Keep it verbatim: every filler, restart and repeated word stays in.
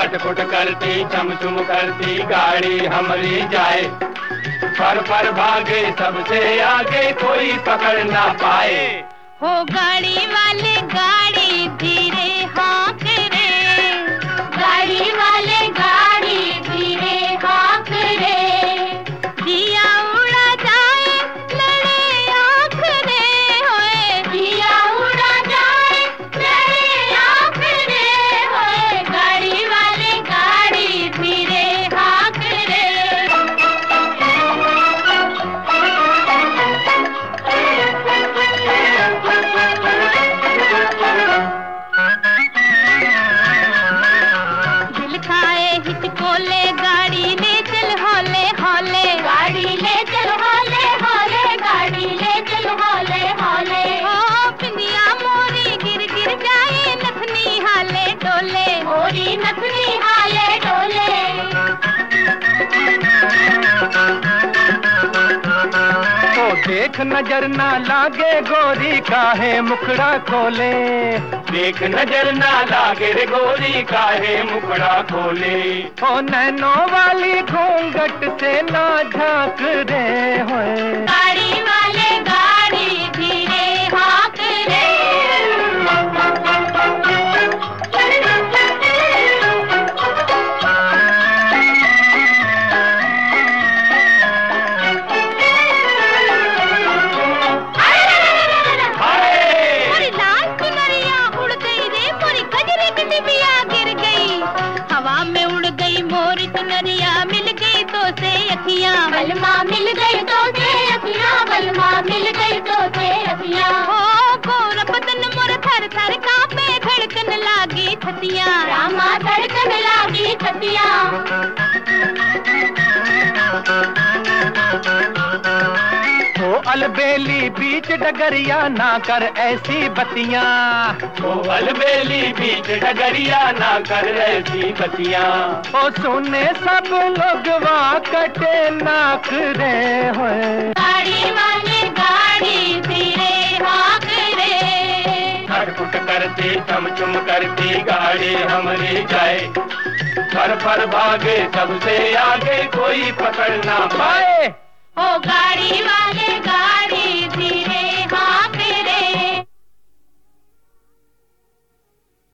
खटखट करती चम चुम करती गाड़ी हमारी जाए, पर पर भागे सबसे आगे कोई पकड़ ना पाए। हो गाड़ी वाले गाड़ी धीरे हाँक रे, गाड़ी वाले गाड़ी धीरे हाँक रे, दिया उड़ा जाए लड़े आँख रे, होए दिया उड़ा जाए लड़े आँख रे, होए गाड़ी वाले गाड़ी धीरे हाँक रे। दिल खाए हिचकोले गाड़ी ले चल हौले हौले, गाड़ी ले चल हौले हौले, गाड़ी ले चल हौले हौले। ओ पिंदिया मोरी गिर गिर जाए नथनी हाले डोले, मोरी नथनी हाले डोले। तो देख नजर ना लागे गोरी काहे मुखड़ा खोले, देख नजर ना लागे रे गोरी काहे मुखड़ा खोले। ओ नैनो वाली घूंघट से ना झांक रे, होए गाड़ी वाले गाड़ी धीरे हाँक रे। मोरी लाल चुनरिया उड़ गई रे, मोरी गजरे की डिबिया गिर गई, हवा में उड़ गई मोरी चुनरिया, मिल गई तो से अखियां बलमा, मिल गई तो से अखियां बलमा, मिल गई तो से अखियां। हो गोरा बदन मोर थर थर कांपे, धड़कन लागी छतियां, रामा धड़कन लागी छतियां। ओ अलबेली बीच डगरिया ना कर ऐसी बतियां, ओ अलबेली बीच डगरिया ना कर ऐसी बतियां। ओ सुने सब लोग वाह कटे नाक रे, होए गाड़ी वाले गाड़ी धीरे हाँक रे, खटखट करती चम चुम करती गाड़ी हमारी जाए, पर पर भागे सबसे आगे कोई पकड़ ना पाए। हो गाड़ी वाले गाड़ी धीरे हाँक